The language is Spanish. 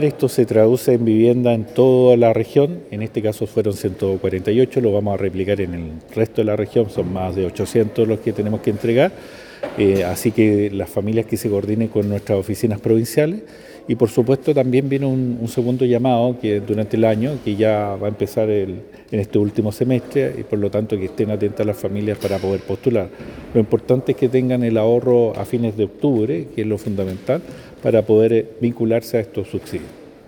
Esto se traduce en vivienda en toda la región, en este caso fueron 148, lo vamos a replicar en el resto de la región, son más de 800 los que tenemos que entregar, así que las familias que se coordinen con nuestras oficinas provinciales y por supuesto también viene un segundo llamado que durante el año, que ya va a empezar en este último semestre y por lo tanto que estén atentas las familias para poder postular. Lo importante es que tengan el ahorro a fines de octubre, que es lo fundamental, para poder vincularse a estos subsidios.